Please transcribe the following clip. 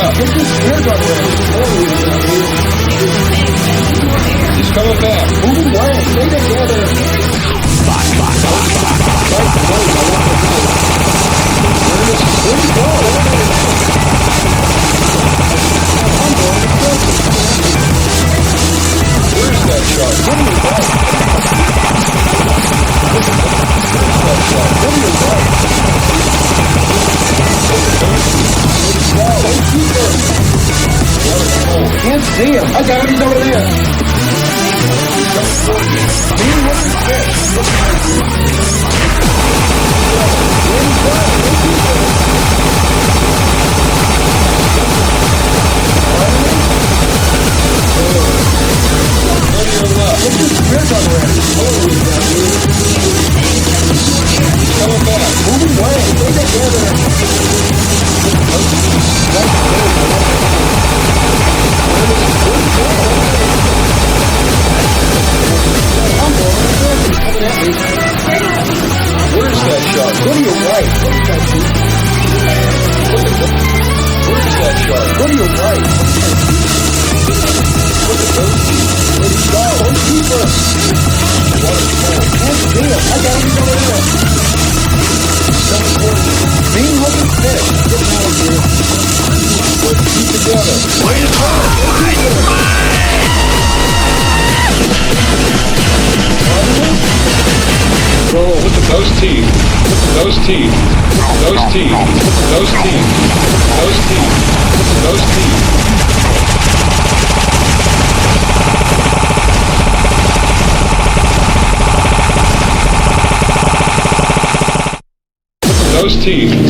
shot. Get this spear gun ready. He's coming back. Moving away. Stay together. Where you go? Where's that shot? What do you want? What do you want? Can't see him. I got him. He's over there. Moving away. Stay together. Where's that shot? Go to your right. Where's that shot? Go to your right. Where'd he go? Don't keep her. Can't see him. I got him over there. Being holding fish. Get out of here. Let's keep together. Roll with those teeth. Those teeth. Those teeth. Those teeth. Those teeth. Those teeth. Those teeth.